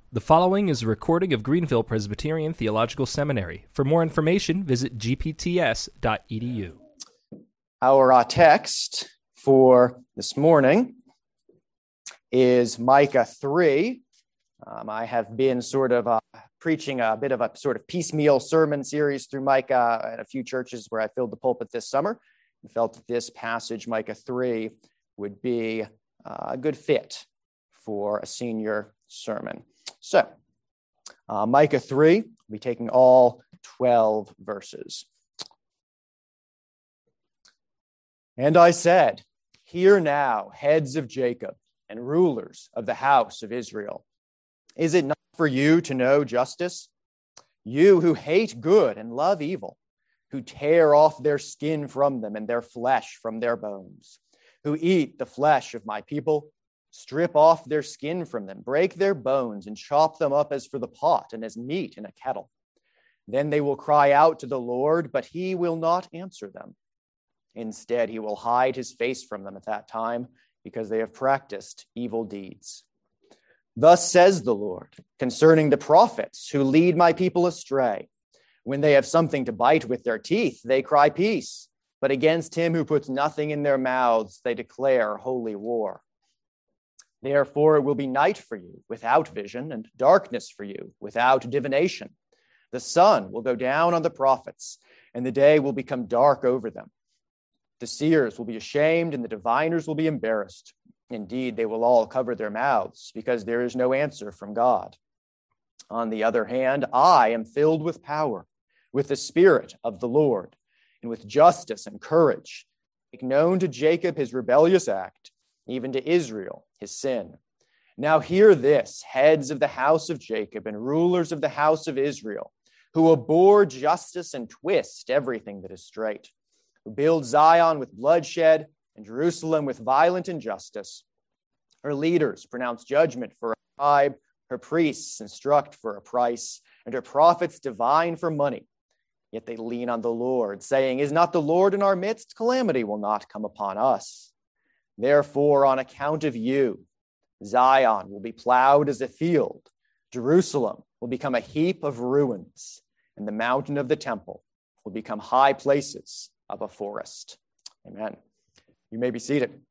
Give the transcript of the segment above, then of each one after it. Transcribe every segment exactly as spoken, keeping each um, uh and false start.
The following is a recording of Greenville Presbyterian Theological Seminary. For more information, visit g p t s dot e d u. Our uh, text for this morning is Micah three. Um, I have been sort of uh, preaching a bit of a sort of piecemeal sermon series through Micah at a few churches where I filled the pulpit this summer and felt that this passage, Micah three, would be uh, a good fit for a senior sermon. So, uh, Micah three, we'll be taking all twelve verses. And I said, "Hear now, heads of Jacob and rulers of the house of Israel. Is it not for you to know justice? You who hate good and love evil, who tear off their skin from them and their flesh from their bones, who eat the flesh of my people, strip off their skin from them, break their bones, and chop them up as for the pot and as meat in a kettle. Then they will cry out to the Lord, but he will not answer them. Instead, he will hide his face from them at that time, because they have practiced evil deeds. Thus says the Lord concerning the prophets who lead my people astray. When they have something to bite with their teeth, they cry peace. But against him who puts nothing in their mouths, they declare holy war. Therefore, it will be night for you without vision, and darkness for you without divination. The sun will go down on the prophets, and the day will become dark over them. The seers will be ashamed, and the diviners will be embarrassed. Indeed, they will all cover their mouths, because there is no answer from God. On the other hand, I am filled with power, with the Spirit of the Lord, and with justice and courage. Make known to Jacob his rebellious act, even to Israel his sin. Now hear this, heads of the house of Jacob and rulers of the house of Israel, who abhor justice and twist everything that is straight, who build Zion with bloodshed and Jerusalem with violent injustice. Her leaders pronounce judgment for a bribe, her priests instruct for a price, and her prophets divine for money. Yet they lean on the Lord, saying, "Is not the Lord in our midst? Calamity will not come upon us." Therefore, on account of you, Zion will be plowed as a field, Jerusalem will become a heap of ruins, and the mountain of the temple will become high places of a forest. Amen. You may be seated.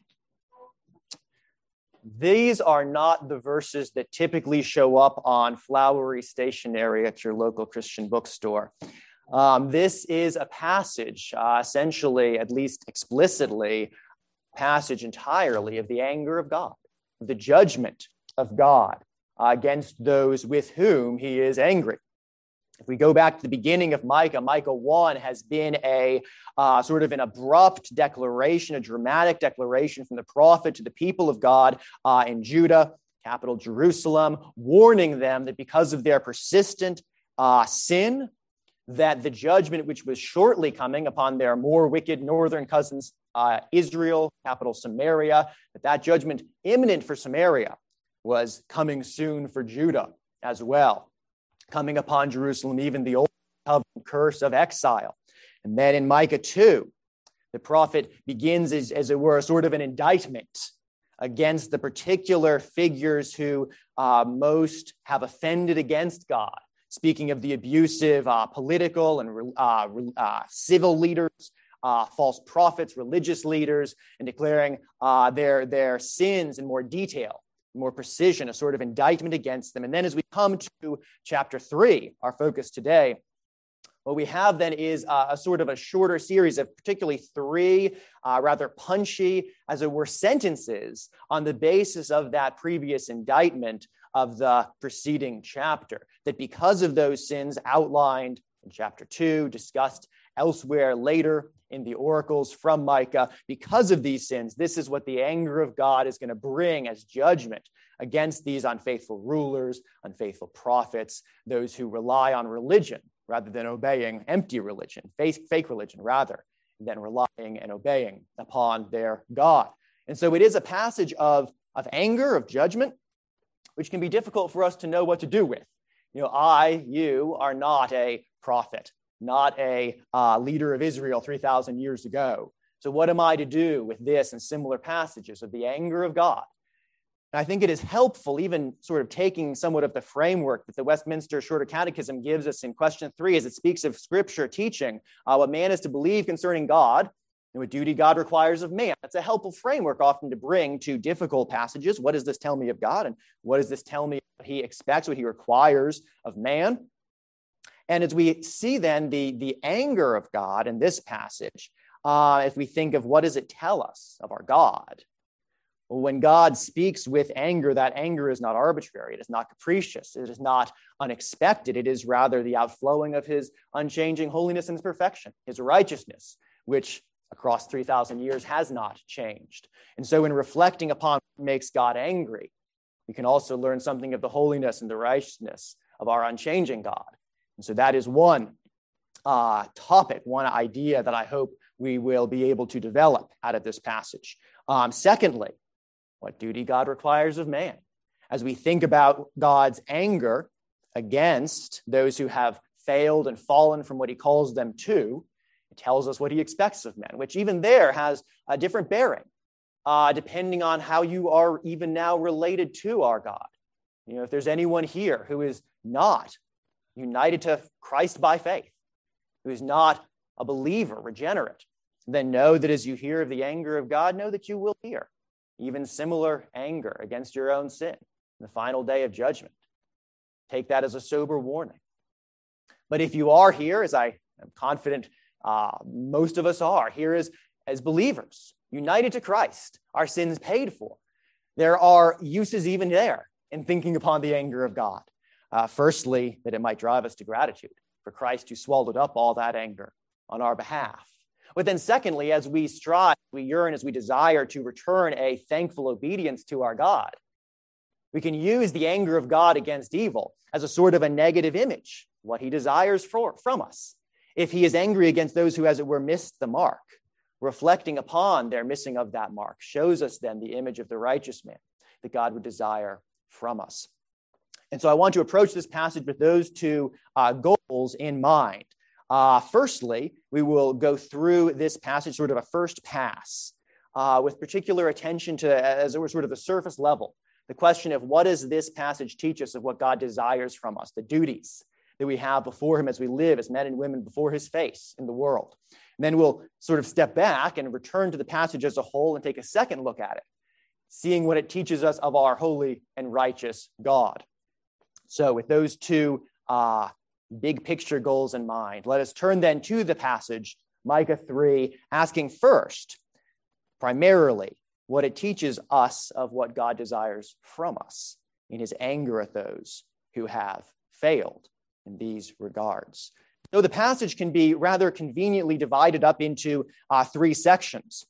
These are not the verses that typically show up on flowery stationery at your local Christian bookstore. Um, this is a passage, uh, essentially, at least explicitly, passage entirely of the anger of God, the judgment of God uh, against those with whom he is angry. If we go back to the beginning of Micah, Micah one has been a uh, sort of an abrupt declaration, a dramatic declaration from the prophet to the people of God uh, in Judah, capital Jerusalem, warning them that because of their persistent uh, sin, that the judgment which was shortly coming upon their more wicked northern cousins, uh, Israel, capital Samaria, that that judgment imminent for Samaria was coming soon for Judah as well, coming upon Jerusalem, even the old covenant curse of exile. And then in Micah two, the prophet begins as, as it were, sort of an indictment against the particular figures who uh, most have offended against God, speaking of the abusive uh, political and uh, uh, civil leaders, uh, false prophets, religious leaders, and declaring uh, their, their sins in more detail, more precision, a sort of indictment against them. And then as we come to chapter three, our focus today, what we have then is a, a sort of a shorter series of particularly three uh, rather punchy, as it were, sentences on the basis of that previous indictment of the preceding chapter, that because of those sins outlined in chapter two, discussed elsewhere later in the oracles from Micah, because of these sins, this is what the anger of God is going to bring as judgment against these unfaithful rulers, unfaithful prophets, those who rely on religion rather than obeying empty religion, fake, fake religion rather than relying and obeying upon their God. And so it is a passage of, of anger, of judgment, which can be difficult for us to know what to do with. You know, I, you are not a prophet, not a uh, leader of Israel three thousand years ago. So what am I to do with this and similar passages of the anger of God? And I think it is helpful, even sort of taking somewhat of the framework that the Westminster Shorter Catechism gives us in question three, as it speaks of Scripture teaching uh, what man is to believe concerning God and what duty God requires of man. That's a helpful framework often to bring to difficult passages. What does this tell me of God? And what does this tell me what he expects, what he requires of man? And as we see then the, the anger of God in this passage, uh, if we think of what does it tell us of our God? Well, when God speaks with anger, that anger is not arbitrary. It is not capricious. It is not unexpected. It is rather the outflowing of his unchanging holiness and his perfection, his righteousness, which across three thousand years has not changed. And so in reflecting upon what makes God angry, we can also learn something of the holiness and the righteousness of our unchanging God. And so that is one uh, topic, one idea that I hope we will be able to develop out of this passage. Um, secondly, what duty God requires of man. As we think about God's anger against those who have failed and fallen from what he calls them to, it tells us what he expects of men, which even there has a different bearing, uh, depending on how you are even now related to our God. You know, if there's anyone here who is not united to Christ by faith, who is not a believer, regenerate, then know that as you hear of the anger of God, know that you will hear even similar anger against your own sin in the final day of judgment. Take that as a sober warning. But if you are here, as I am confident uh, most of us are, here as, as believers, united to Christ, our sins paid for, there are uses even there in thinking upon the anger of God. Uh, firstly, that it might drive us to gratitude for Christ who swallowed up all that anger on our behalf. But then secondly, as we strive, we yearn, as we desire to return a thankful obedience to our God, we can use the anger of God against evil as a sort of a negative image, what he desires for, from us. If he is angry against those who, as it were, missed the mark, reflecting upon their missing of that mark shows us then the image of the righteous man that God would desire from us. And so I want to approach this passage with those two uh, goals in mind. Uh, firstly, we will go through this passage sort of a first pass uh, with particular attention to, as it were, sort of the surface level, the question of what does this passage teach us of what God desires from us, the duties that we have before him as we live as men and women before his face in the world. And then we'll sort of step back and return to the passage as a whole and take a second look at it, seeing what it teaches us of our holy and righteous God. So with those two uh, big picture goals in mind, let us turn then to the passage, Micah three, asking first, primarily, what it teaches us of what God desires from us in his anger at those who have failed in these regards. So the passage can be rather conveniently divided up into uh, three sections.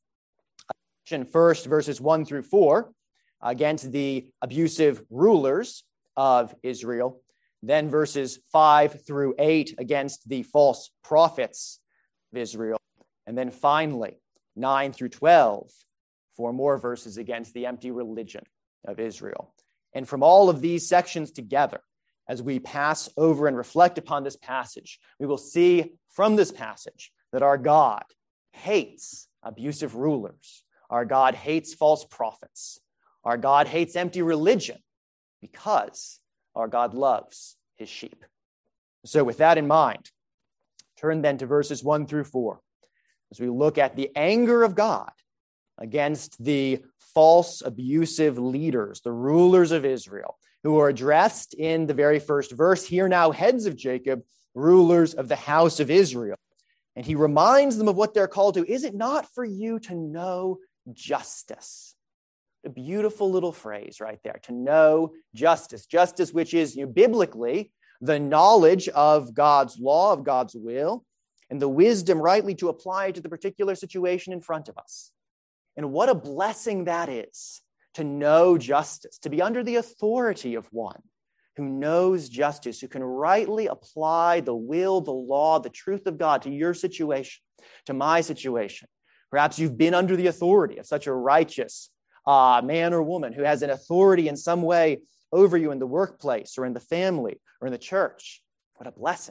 First, verses one through four, against the abusive rulers of Israel. Then verses five through eight against the false prophets of Israel. And then finally, nine through twelve, four more verses against the empty religion of Israel. And from all of these sections together, as we pass over and reflect upon this passage, we will see from this passage that our God hates abusive rulers. Our God hates false prophets. Our God hates empty religion because our God loves his sheep. So with that in mind, turn then to verses one through four as we look at the anger of God against the false abusive leaders, the rulers of Israel, who are addressed in the very first verse. Hear now, heads of Jacob, rulers of the house of Israel. And he reminds them of what they're called to. Is it not for you to know justice? A beautiful little phrase right there, to know justice. Justice, which is, you know, biblically the knowledge of God's law, of God's will, and the wisdom rightly to apply it to the particular situation in front of us. And what a blessing that is, to know justice, to be under the authority of one who knows justice, who can rightly apply the will, the law, the truth of God to your situation, to my situation. Perhaps you've been under the authority of such a righteous uh, man or woman who has an authority in some way over you in the workplace or in the family or in the church. What a blessing.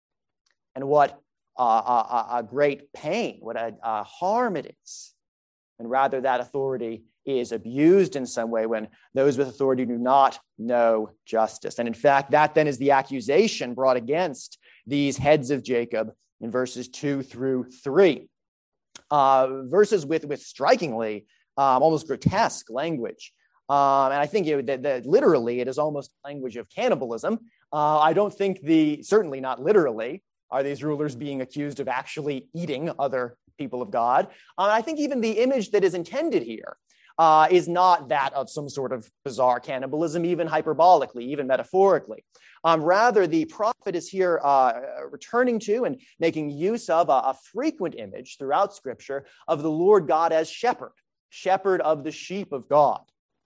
And what uh, a, a great pain, what a, a harm it is. And rather that authority is abused in some way, when those with authority do not know justice. And in fact, that then is the accusation brought against these heads of Jacob in verses two through three. Uh, verses with, with strikingly, um, almost grotesque language. Um, and I think it, that, that literally it is almost language of cannibalism. Uh, I don't think the, certainly not literally, are these rulers being accused of actually eating other people of God. Uh, I think even the image that is intended here uh, is not that of some sort of bizarre cannibalism, even hyperbolically, even metaphorically. Um, rather, the prophet is here uh, returning to and making use of a, a frequent image throughout Scripture of the Lord God as shepherd, shepherd of the sheep of God.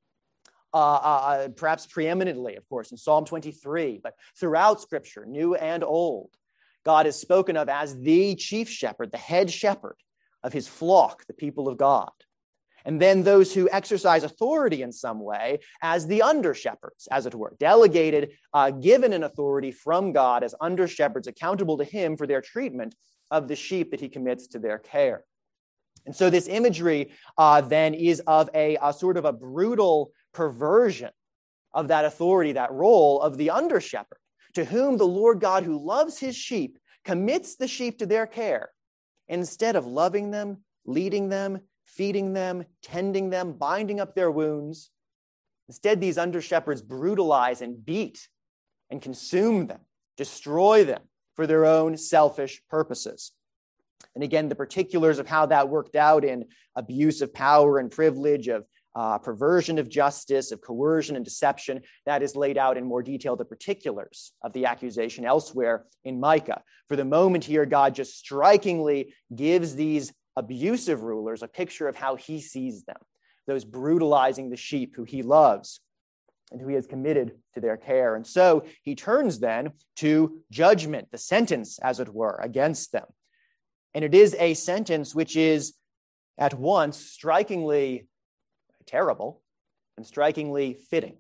Uh, uh, perhaps preeminently, of course, in Psalm twenty-three, but throughout Scripture, new and old, God is spoken of as the chief shepherd, the head shepherd of his flock, the people of God. And then those who exercise authority in some way as the under-shepherds, as it were, delegated, uh, given an authority from God as under-shepherds, accountable to him for their treatment of the sheep that he commits to their care. And so this imagery uh, then is of a, a sort of a brutal perversion of that authority, that role of the under-shepherd, to whom the Lord God, who loves his sheep, commits the sheep to their care. Instead of loving them, leading them, feeding them, tending them, binding up their wounds, instead these under-shepherds brutalize and beat and consume them, destroy them for their own selfish purposes. And again, the particulars of how that worked out in abuse of power and privilege, of uh, perversion of justice, of coercion and deception, that is laid out in more detail, the particulars of the accusation elsewhere in Micah. For the moment here, God just strikingly gives these abusive rulers a picture of how he sees them, those brutalizing the sheep who he loves and who he has committed to their care. And so he turns then to judgment, the sentence, as it were, against them. And it is a sentence which is at once strikingly terrible and strikingly fitting.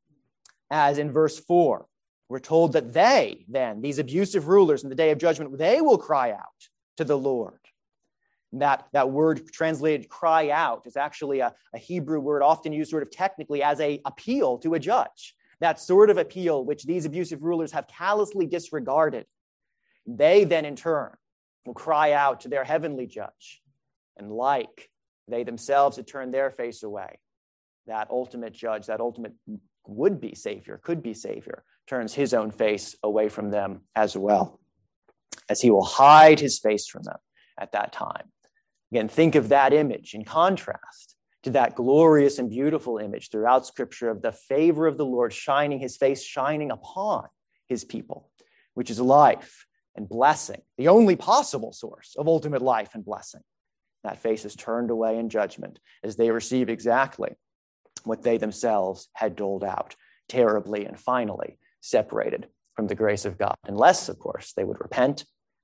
As in verse four, we're told that they, then, these abusive rulers in the day of judgment, they will cry out to the Lord. And that, that word translated cry out is actually a, a Hebrew word often used sort of technically as an appeal to a judge. That sort of appeal which these abusive rulers have callously disregarded. They then, in turn, will cry out to their heavenly judge. And like they themselves had turned their face away, that ultimate judge, that ultimate would-be Savior, could-be Savior, turns his own face away from them as well, as he will hide his face from them at that time. Again, think of that image in contrast to that glorious and beautiful image throughout Scripture of the favor of the Lord shining, his face shining upon his people, which is life and blessing, the only possible source of ultimate life and blessing. That face is turned away in judgment as they receive exactly what they themselves had doled out, terribly and finally separated from the grace of God. Unless, of course, they would repent.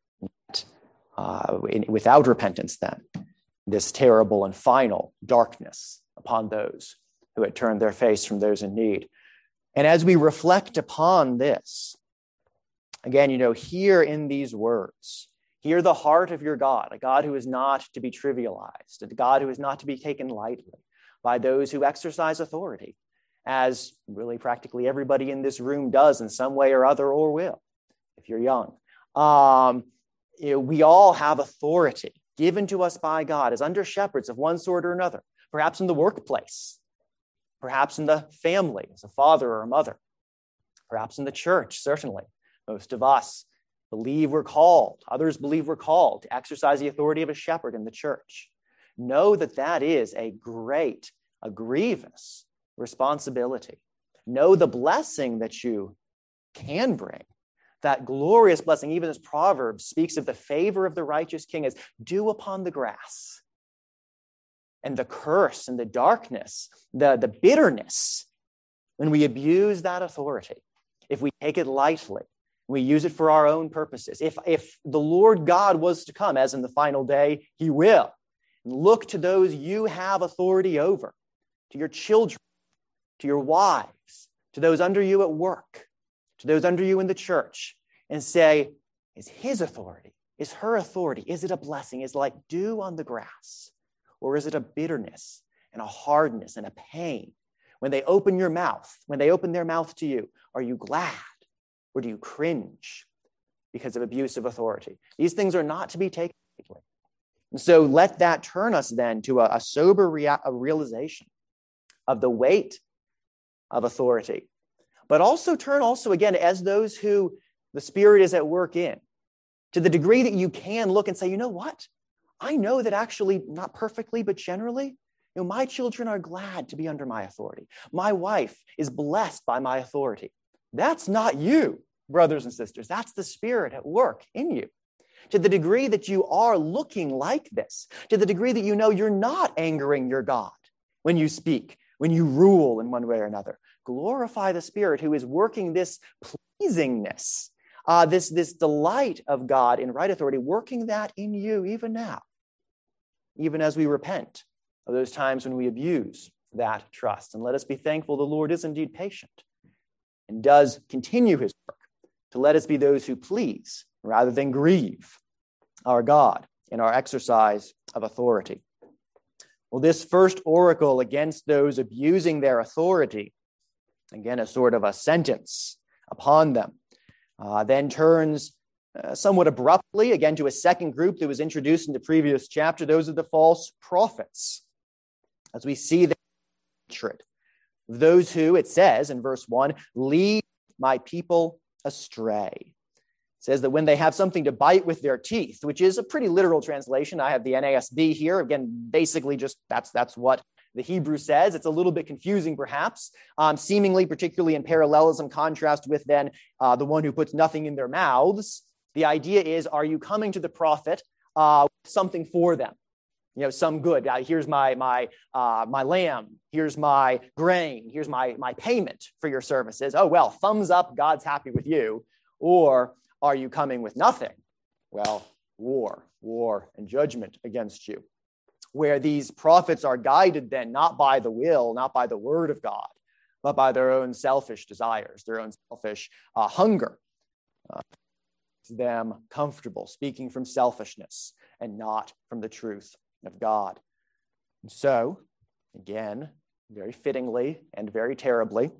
Uh, in, without repentance, then, this terrible and final darkness upon those who had turned their face from those in need. And as we reflect upon this, again, you know, hear in these words, hear the heart of your God, a God who is not to be trivialized, a God who is not to be taken lightly by those who exercise authority, as really practically everybody in this room does in some way or other, or will, if you're young. Um, you know, we all have authority given to us by God as under shepherds of one sort or another, perhaps in the workplace, perhaps in the family as a father or a mother, perhaps in the church, certainly. Most of us believe we're called, others believe we're called to exercise the authority of a shepherd in the church. Know that that is a great, a grievous responsibility. Know the blessing that you can bring, that glorious blessing, even as Proverbs speaks of the favor of the righteous king as dew upon the grass. And the curse and the darkness, the, the bitterness, when we abuse that authority, if we take it lightly, we use it for our own purposes. If, if the Lord God was to come, as in the final day, he will, and look to those you have authority over, to your children, to your wives, to those under you at work, to those under you in the church, and say, is his authority, is her authority, is it a blessing? Is it like dew on the grass? Or is it a bitterness and a hardness and a pain. When they open your mouth, when they open their mouth to you, are you glad or do you cringe because of abuse of authority? These things are not to be taken lightly. And so let that turn us then to a, a sober rea- a realization of the weight of authority, but also turn also again as those who the Spirit is at work in, to the degree that you can look and say, you know what? I know that actually, not perfectly, but generally, you know, my children are glad to be under my authority. My wife is blessed by my authority. That's not you, brothers and sisters. That's the Spirit at work in you. To the degree that you are looking like this, to the degree that you know you're not angering your God when you speak, when you rule in one way or another, glorify the Spirit who is working this pleasingness, uh, this, this delight of God in right authority, working that in you even now, even as we repent of those times when we abuse that trust. And let us be thankful the Lord is indeed patient and does continue his work to let us be those who please rather than grieve our God in our exercise of authority. Well, this first oracle against those abusing their authority, again, a sort of a sentence upon them, uh, then turns uh, somewhat abruptly, again, to a second group that was introduced in the previous chapter. Those are the false prophets. As we see the hatred of those who, it says in verse one, lead my people astray. It says that when they have something to bite with their teeth, which is a pretty literal translation. I have the N A S B here. Again, basically just that's that's what the Hebrew says. It's a little bit confusing, perhaps, um, seemingly, particularly in parallelism, contrast with then uh, the one who puts nothing in their mouths. The idea is, are you coming to the prophet uh, with something for them? You know, some good. Uh, here's my my uh, my lamb. Here's my grain. Here's my my payment for your services. Oh well, thumbs up. God's happy with you. Or are you coming with nothing? Well, war, war, and judgment against you. Where these prophets are guided then not by the will, not by the word of God, but by their own selfish desires, their own selfish uh, hunger. Uh, them comfortable, speaking from selfishness and not from the truth of God. And so, again, very fittingly and very terribly,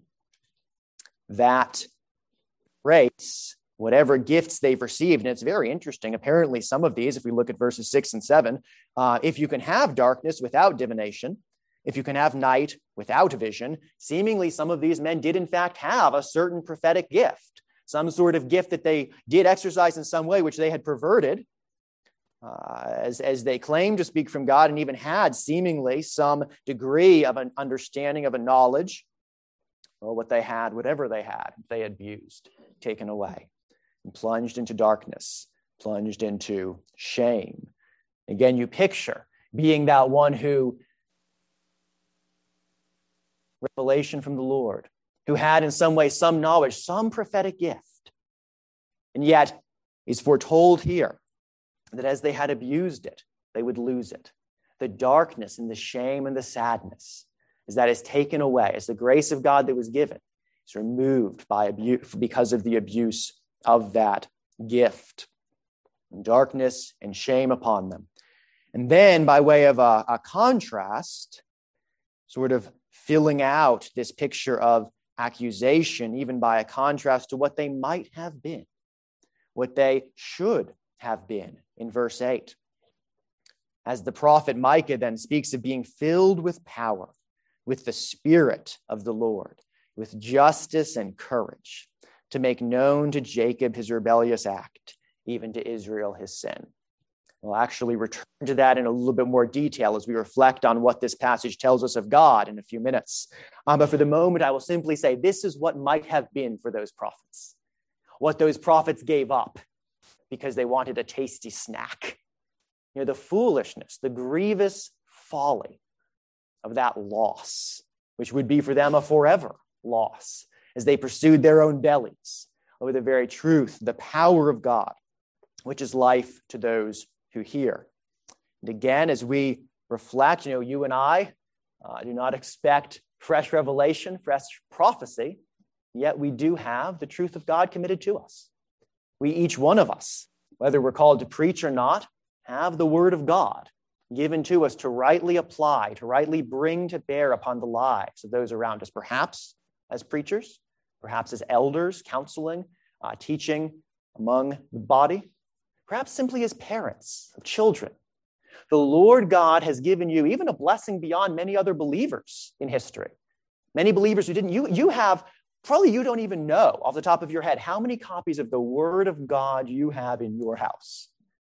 that grace, whatever gifts they've received, and it's very interesting, apparently some of these, if we look at verses six and seven, uh, if you can have darkness without divination, if you can have night without vision, seemingly some of these men did in fact have a certain prophetic gift, some sort of gift that they did exercise in some way, which they had perverted, uh, as, as they claimed to speak from God and even had seemingly some degree of an understanding of a knowledge, or what they had, whatever they had, they had abused, taken away, and plunged into darkness, plunged into shame. Again, you picture being that one who, revelation from the Lord, who had in some way some knowledge, some prophetic gift, and yet is foretold here that as they had abused it, they would lose it. The darkness and the shame and the sadness is that is taken away, as the grace of God that was given is removed by abuse because of the abuse of that gift. And darkness and shame upon them. And then by way of a, a contrast, sort of filling out this picture of accusation, even by a contrast to what they might have been, what they should have been in verse eight. As the prophet Micah then speaks of being filled with power, with the Spirit of the Lord, with justice and courage, to make known to Jacob his rebellious act, even to Israel his sin. We'll actually return to that in a little bit more detail as we reflect on what this passage tells us of God in a few minutes. Um, but for the moment, I will simply say this is what might have been for those prophets, what those prophets gave up because they wanted a tasty snack. You know, the foolishness, the grievous folly of that loss, which would be for them a forever loss, as they pursued their own bellies over the very truth, the power of God, which is life to those who hear. And again, as we reflect, you know, you and I uh, do not expect fresh revelation, fresh prophecy, yet we do have the truth of God committed to us. We, each one of us, whether we're called to preach or not, have the word of God given to us to rightly apply, to rightly bring to bear upon the lives of those around us, perhaps as preachers, perhaps as elders, counseling, uh, teaching among the body, perhaps simply as parents of children. The Lord God has given you even a blessing beyond many other believers in history. Many believers who didn't, you, you have, probably you don't even know off the top of your head how many copies of the Word of God you have in your house.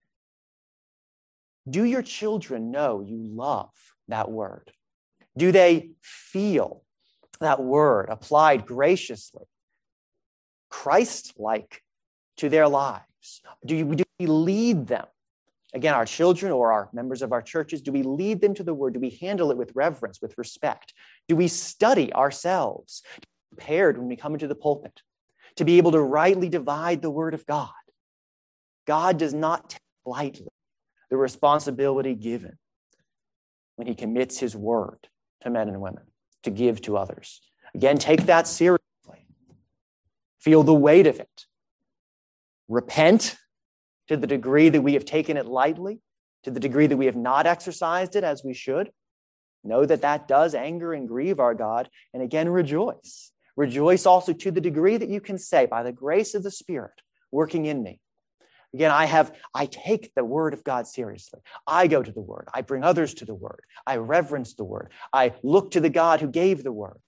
Do your children know you love that Word? Do they feel that Word applied graciously, Christ-like to their lives? Do, you, do we lead them? Again, our children or our members of our churches, do we lead them to the Word? Do we handle it with reverence, with respect? Do we study ourselves, prepared when we come into the pulpit, to be able to rightly divide the Word of God? God does not take lightly the responsibility given when he commits his word to men and women to give to others. Again, take that seriously. Feel the weight of it. Repent to the degree that we have taken it lightly, to the degree that we have not exercised it as we should. Know that that does anger and grieve our God. And again, rejoice. Rejoice also to the degree that you can say, by the grace of the Spirit working in me. Again, I have, I take the Word of God seriously. I go to the Word. I bring others to the Word. I reverence the Word. I look to the God who gave the Word.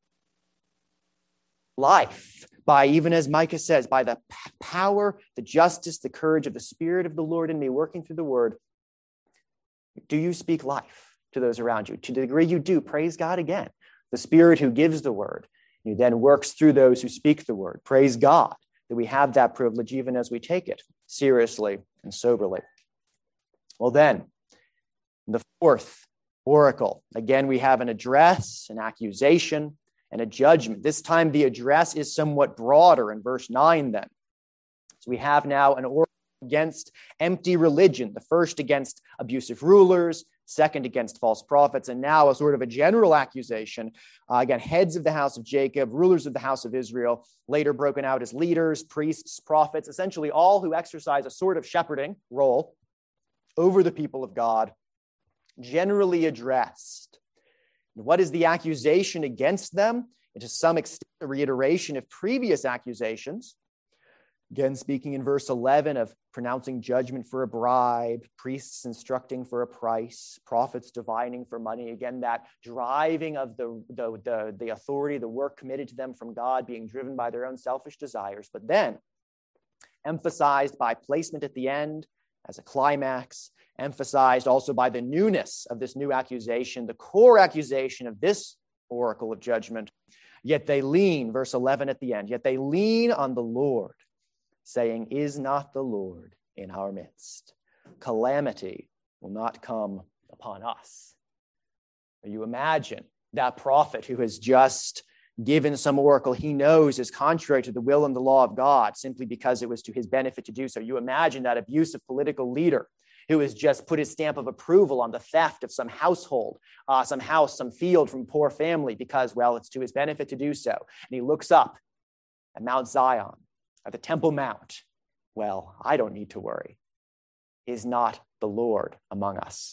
Life, by, even as Micah says, by the p- power, the justice, the courage of the Spirit of the Lord in me working through the Word, do you speak life to those around you? To the degree you do, praise God again. The Spirit who gives the Word, who then works through those who speak the Word. Praise God that we have that privilege even as we take it seriously and soberly. Well then, the fourth oracle. Again, we have an address, an accusation, and a judgment. This time the address is somewhat broader in verse nine then. So we have now an oracle against empty religion, the first against abusive rulers, second against false prophets, and now a sort of a general accusation, uh, again, heads of the house of Jacob, rulers of the house of Israel, later broken out as leaders, priests, prophets, essentially all who exercise a sort of shepherding role over the people of God, generally addressed. And what is the accusation against them? It is to some extent a reiteration of previous accusations. Again, speaking in verse eleven of pronouncing judgment for a bribe, priests instructing for a price, prophets divining for money. Again, that driving of the, the, the, the authority, the work committed to them from God being driven by their own selfish desires. But then, emphasized by placement at the end as a climax, emphasized also by the newness of this new accusation, the core accusation of this oracle of judgment. Yet they lean, verse eleven at the end, yet they lean on the Lord, saying, is not the Lord in our midst? Calamity will not come upon us. You imagine that prophet who has just given some oracle he knows is contrary to the will and the law of God simply because it was to his benefit to do so. You imagine that abusive political leader who has just put his stamp of approval on the theft of some household, uh, some house, some field from poor family because, well, it's to his benefit to do so. And he looks up at Mount Zion, at the Temple Mount. Well, I don't need to worry. Is not the Lord among us?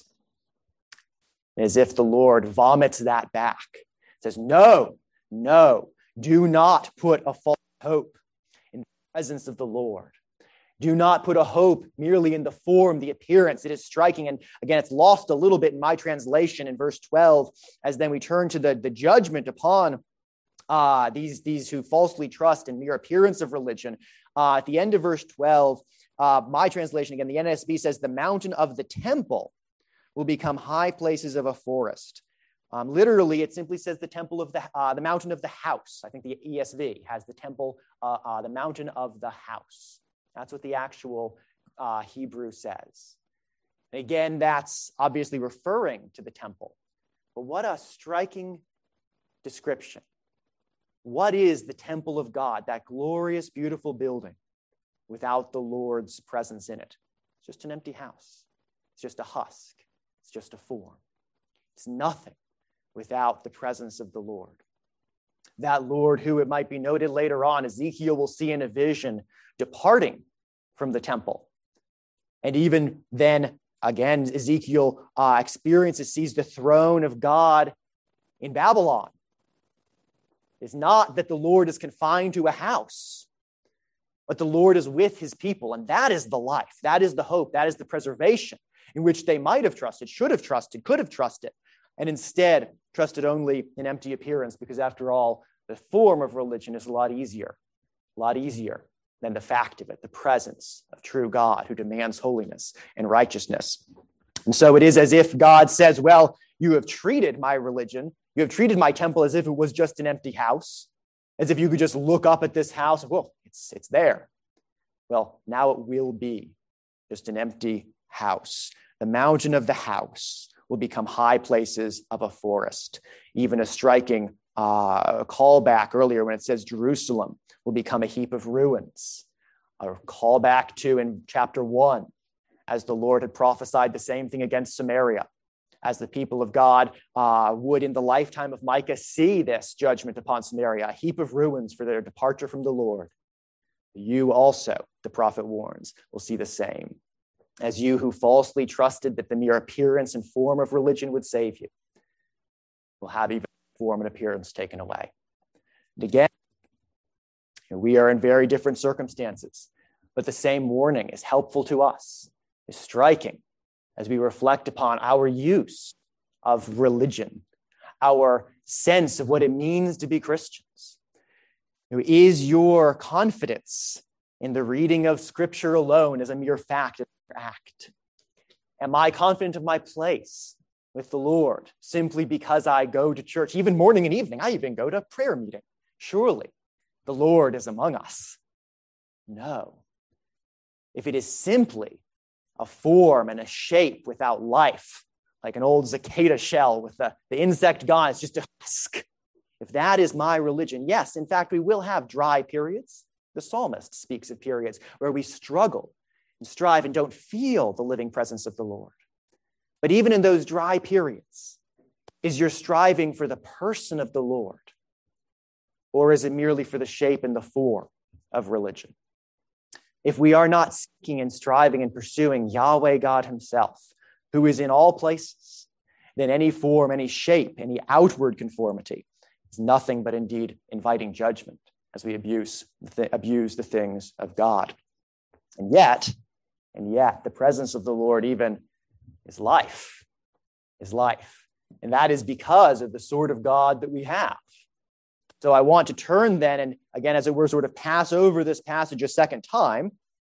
As if the Lord vomits that back. Says, no, no, do not put a false hope in the presence of the Lord. Do not put a hope merely in the form, the appearance. It is striking. And again, it's lost a little bit in my translation in verse twelve, as then we turn to the, the judgment upon Uh, these, these who falsely trust in mere appearance of religion. Uh, at the end of verse twelve, uh, my translation, again, the N S B says, the mountain of the temple will become high places of a forest. Um, literally, it simply says the temple of the, uh, the mountain of the house. I think the E S V has the temple, uh, uh, the mountain of the house. That's what the actual uh, Hebrew says. And again, that's obviously referring to the temple. But what a striking description. What is the temple of God, that glorious, beautiful building, without the Lord's presence in it? It's just an empty house. It's just a husk. It's just a form. It's nothing without the presence of the Lord. That Lord who, it might be noted later on, Ezekiel will see in a vision departing from the temple. And even then Again, Ezekiel uh, experiences, sees the throne of God in Babylon. It's not that the Lord is confined to a house, but the Lord is with his people. And that is the life. That is the hope. That is the preservation in which they might have trusted, should have trusted, could have trusted, and instead trusted only in empty appearance, because after all, the form of religion is a lot easier, a lot easier than the fact of it, the presence of true God who demands holiness and righteousness. And so it is as if God says, well, you have treated my religion, you have treated my temple as if it was just an empty house, as if you could just look up at this house, and, well, it's, it's there. Well, now it will be just an empty house. The mountain of the house will become high places of a forest. Even a striking uh, callback earlier when it says Jerusalem will become a heap of ruins. A callback to in chapter one, as the Lord had prophesied the same thing against Samaria, as the people of God uh, would in the lifetime of Micah see this judgment upon Samaria, a heap of ruins for their departure from the Lord. You also, the prophet warns, will see the same. As you who falsely trusted that the mere appearance and form of religion would save you, will have even form and appearance taken away. And again, we are in very different circumstances, but the same warning is helpful to us, is striking as we reflect upon our use of religion, our sense of what it means to be Christians. Is your confidence in the reading of Scripture alone as a mere fact or act? Am I confident of my place with the Lord simply because I go to church, even morning and evening? I even go to prayer meeting. Surely the Lord is among us. No. If it is simply a form and a shape without life, like an old cicada shell with the, the insect gone, it's just a husk. If that is my religion, yes, in fact, we will have dry periods. The psalmist speaks of periods where we struggle and strive and don't feel the living presence of the Lord. But even in those dry periods, is your striving for the person of the Lord? Or is it merely for the shape and the form of religion? If we are not seeking and striving and pursuing Yahweh God himself, who is in all places, then any form, any shape, any outward conformity is nothing but indeed inviting judgment as we abuse, th- abuse the things of God. And yet, and yet, the presence of the Lord even is life, is life. And that is because of the sword of God that we have. So I want to turn then, and again, as it were, sort of pass over this passage a second time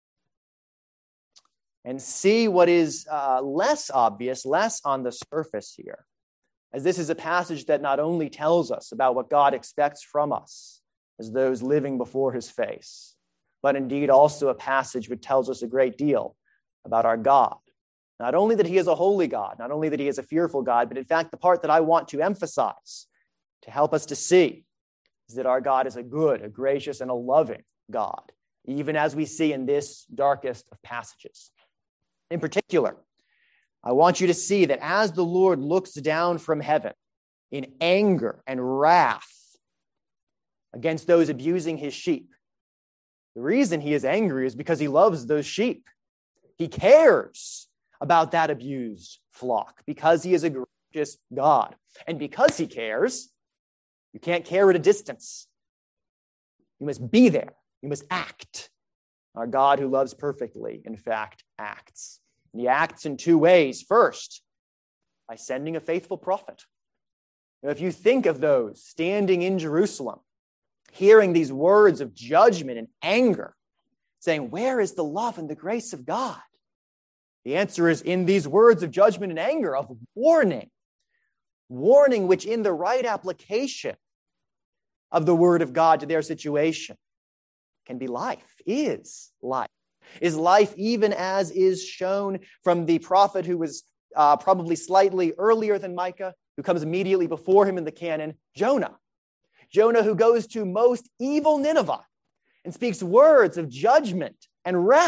and see what is uh, less obvious, less on the surface here. As this is a passage that not only tells us about what God expects from us as those living before his face, but indeed also a passage which tells us a great deal about our God. Not only that he is a holy God, not only that he is a fearful God, but in fact, the part that I want to emphasize to help us to see is that our God is a good, a gracious, and a loving God, even as we see in this darkest of passages. In particular, I want you to see that as the Lord looks down from heaven in anger and wrath against those abusing his sheep, the reason he is angry is because he loves those sheep. He cares about that abused flock because he is a gracious God. And because he cares, you can't care at a distance. You must be there. You must act. Our God who loves perfectly, in fact, acts. And he acts in two ways. First, by sending a faithful prophet. Now, if you think of those standing in Jerusalem, hearing these words of judgment and anger, saying, where is the love and the grace of God? The answer is in these words of judgment and anger, of warning. Warning which in the right application of the word of God to their situation can be life, is life. Is life even as is shown from the prophet who was uh, probably slightly earlier than Micah, who comes immediately before him in the canon, Jonah. Jonah who goes to most evil Nineveh and speaks words of judgment and wrath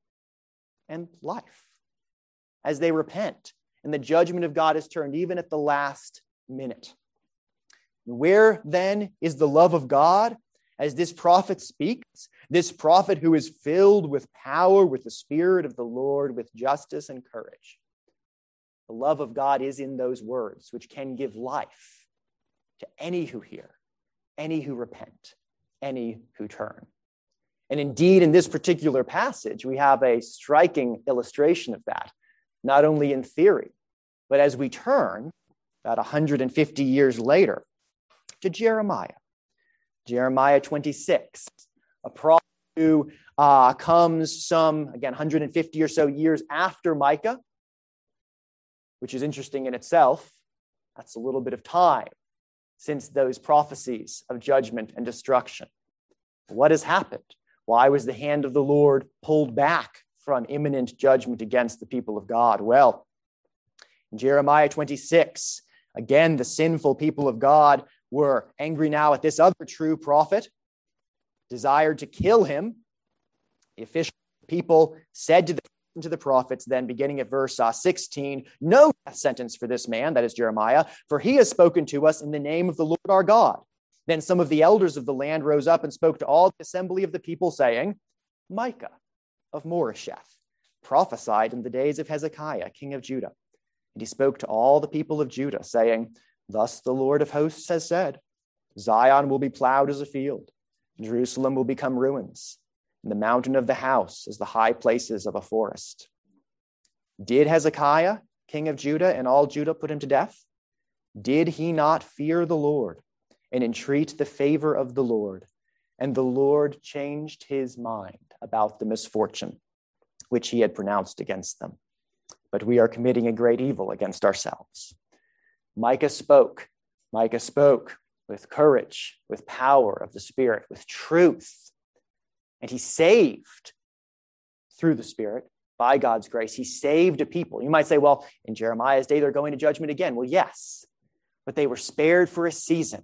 and life as they repent. And the judgment of God is turned even at the last minute. Where then is the love of God as this prophet speaks? This prophet who is filled with power, with the Spirit of the Lord, with justice and courage. The love of God is in those words, which can give life to any who hear, any who repent, any who turn. And indeed, in this particular passage, we have a striking illustration of that, not only in theory, but as we turn about one hundred fifty years later to Jeremiah. Jeremiah twenty-six, a prophet who uh, comes some, again, one hundred fifty or so years after Micah, which is interesting in itself. That's a little bit of time since those prophecies of judgment and destruction. What has happened? Why was the hand of the Lord pulled back from imminent judgment against the people of God? Well, in Jeremiah twenty-six, again, the sinful people of God were angry now at this other true prophet, desired to kill him. The official people said to the, to the prophets, then beginning at verse uh, sixteen, no death sentence for this man, that is Jeremiah, for he has spoken to us in the name of the Lord our God. Then some of the elders of the land rose up and spoke to all the assembly of the people, saying, Micah of Moresheth prophesied in the days of Hezekiah, king of Judah. And he spoke to all the people of Judah, saying, thus the Lord of hosts has said, Zion will be plowed as a field, Jerusalem will become ruins, and the mountain of the house as the high places of a forest. Did Hezekiah, king of Judah, and all Judah put him to death? Did he not fear the Lord and entreat the favor of the Lord? And the Lord changed his mind about the misfortune which he had pronounced against them. But we are committing a great evil against ourselves. Micah spoke. Micah spoke with courage, with power of the Spirit, with truth. And he saved through the Spirit, by God's grace. He saved a people. You might say, well, in Jeremiah's day, they're going to judgment again. Well, yes, but they were spared for a season.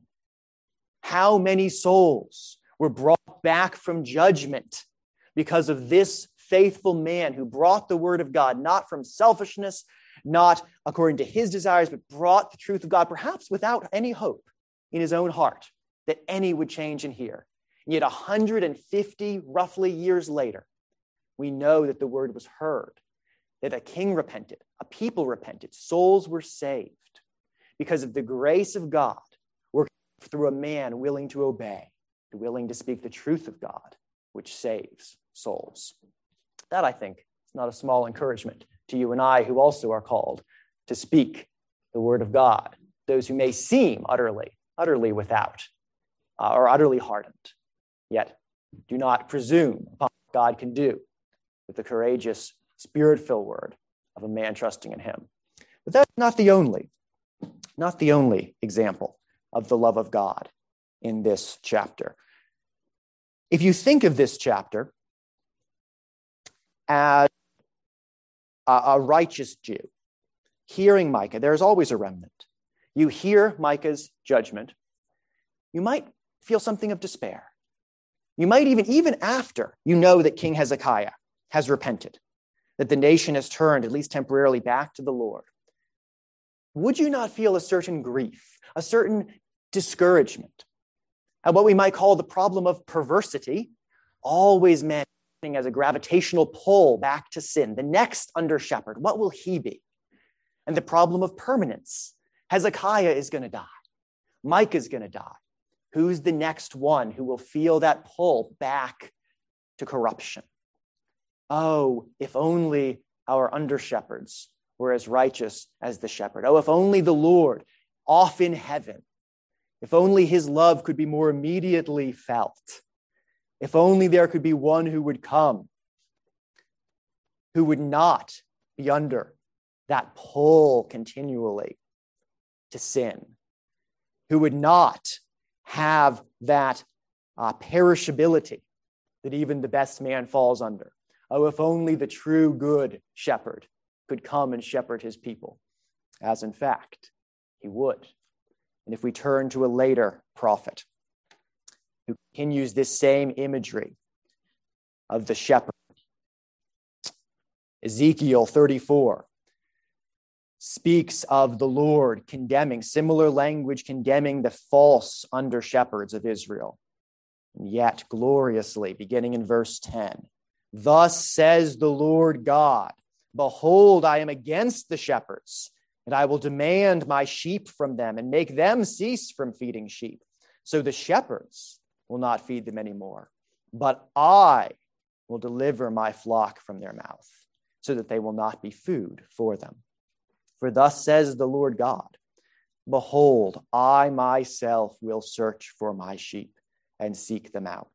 How many souls were brought back from judgment because of this faithful man who brought the word of God, not from selfishness, not according to his desires, but brought the truth of God, perhaps without any hope in his own heart that any would change and hear. And yet one hundred fifty roughly years later, we know that the word was heard, that a king repented, a people repented, souls were saved because of the grace of God working through a man willing to obey, willing to speak the truth of God, which saves souls. That, I think, is not a small encouragement to you and I, who also are called to speak the word of God, those who may seem utterly, utterly without, uh, or utterly hardened, yet do not presume upon what God can do with the courageous, spirit-filled word of a man trusting in him. But that's not the only, not the only example of the love of God in this chapter. If you think of this chapter as a, a righteous Jew, hearing Micah, there's always a remnant. You hear Micah's judgment, you might feel something of despair. You might even, even after you know that King Hezekiah has repented, that the nation has turned, at least temporarily, back to the Lord, would you not feel a certain grief, a certain discouragement at what we might call the problem of perversity, always manifesting as a gravitational pull back to sin? The next under shepherd, what will he be? And the problem of permanence. Hezekiah is going to die. Micah is going to die. Who's the next one who will feel that pull back to corruption? Oh, if only our under-shepherds were as righteous as the shepherd. Oh, if only the Lord, off in heaven, if only his love could be more immediately felt. If only there could be one who would come, who would not be under that pull continually to sin, who would not have that uh, perishability that even the best man falls under. Oh, if only the true good shepherd could come and shepherd his people, as in fact he would. And if we turn to a later prophet who continues this same imagery of the shepherd, Ezekiel thirty-four speaks of the Lord condemning, similar language condemning the false under-shepherds of Israel. And yet, gloriously, beginning in verse ten, thus says the Lord God, behold, I am against the shepherds, And I will demand my sheep from them and make them cease from feeding sheep. So the shepherds will not feed them anymore. But I will deliver my flock from their mouth, so that they will not be food for them. For thus says the Lord God, behold, I myself will search for my sheep and seek them out.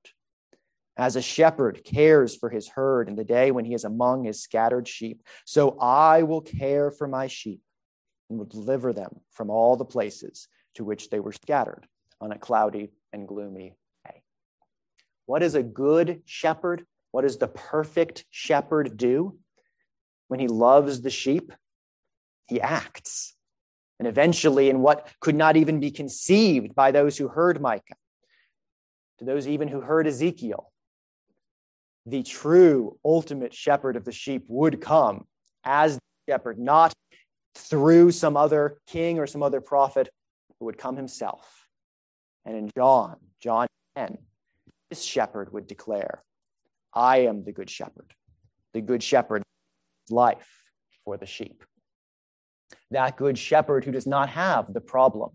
As a shepherd cares for his herd in the day when he is among his scattered sheep, so I will care for my sheep and will deliver them from all the places to which they were scattered on a cloudy and gloomy day. What does a good shepherd, what does the perfect shepherd do when he loves the sheep? He acts. And eventually, in what could not even be conceived by those who heard Micah, to those even who heard Ezekiel, the true ultimate shepherd of the sheep would come as the shepherd, not through some other king or some other prophet, but would come himself. And in John, John ten, this shepherd would declare, I am the good shepherd. The good shepherd gives life for the sheep. That good shepherd who does not have the problem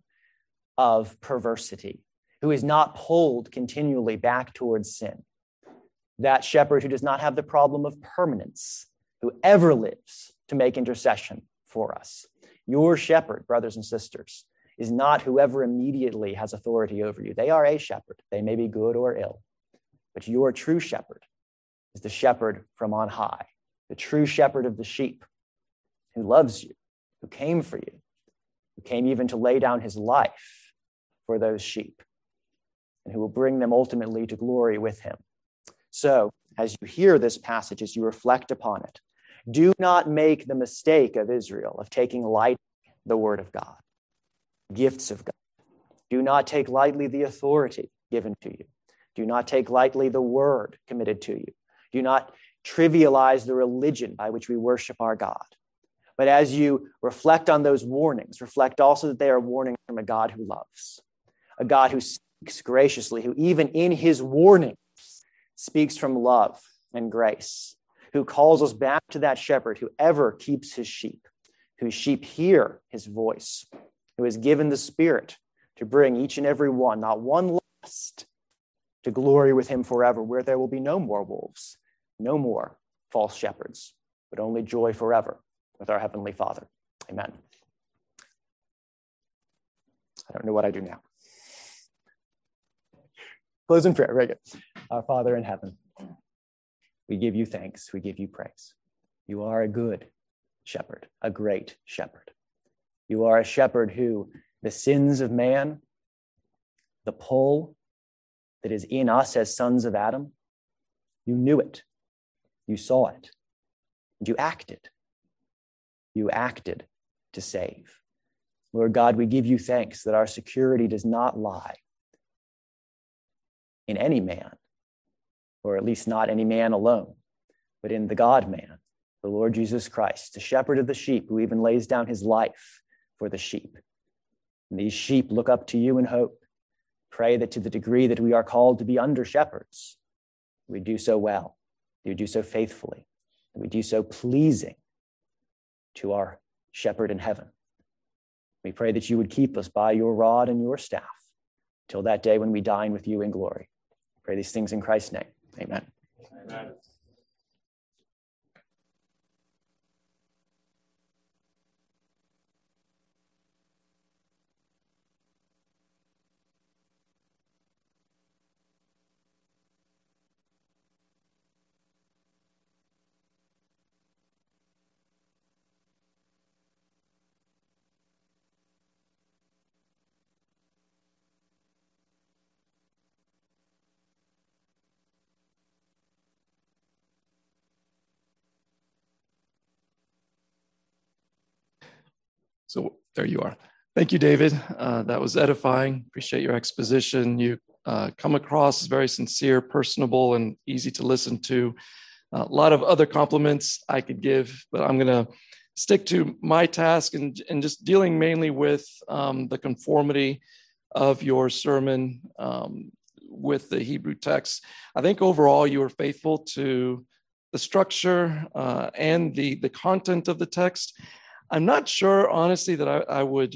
of perversity, who is not pulled continually back towards sin. That shepherd who does not have the problem of permanence, who ever lives to make intercession for us. Your shepherd, brothers and sisters, is not whoever immediately has authority over you. They are a shepherd. They may be good or ill. But your true shepherd is the shepherd from on high, the true shepherd of the sheep, who loves you, who came for you, who came even to lay down his life for those sheep, and who will bring them ultimately to glory with him. So, as you hear this passage, as you reflect upon it, do not make the mistake of Israel of taking lightly the word of God, gifts of God. Do not take lightly the authority given to you. Do not take lightly the word committed to you. Do not trivialize the religion by which we worship our God. But as you reflect on those warnings, reflect also that they are warnings from a God who loves, a God who speaks graciously, who even in his warning speaks from love and grace, who calls us back to that shepherd who ever keeps his sheep, whose sheep hear his voice, who has given the Spirit to bring each and every one, not one lost, to glory with him forever, where there will be no more wolves, no more false shepherds, but only joy forever with our Heavenly Father. Amen. I don't know what I do now. Close in prayer. Very good. Our Father in heaven, we give you thanks. We give you praise. You are a good shepherd, a great shepherd. You are a shepherd who the sins of man, the pull that is in us as sons of Adam, you knew it. You saw it. And you acted. You acted to save. Lord God, we give you thanks that our security does not lie in any man, or at least not any man alone, but in the God-man, the Lord Jesus Christ, the shepherd of the sheep who even lays down his life for the sheep. And these sheep look up to you in hope. Pray that to the degree that we are called to be under shepherds, we do so well, we do so faithfully, and we do so pleasing to our shepherd in heaven. We pray that you would keep us by your rod and your staff till that day when we dine with you in glory. Pray these things in Christ's name. Amen. Amen. So there you are. Thank you, David. Uh, that was edifying. Appreciate your exposition. You uh, come across as very sincere, personable, and easy to listen to. Uh, a lot of other compliments I could give, but I'm going to stick to my task and, and just dealing mainly with um, the conformity of your sermon um, with the Hebrew text. I think overall you were faithful to the structure uh, and the, the content of the text. I'm not sure, honestly, that I, I would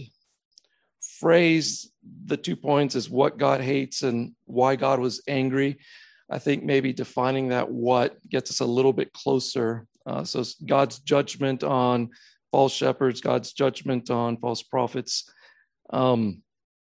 phrase the two points as what God hates and why God was angry. I think maybe defining that what gets us a little bit closer. Uh, so God's judgment on false shepherds, God's judgment on false prophets. Um,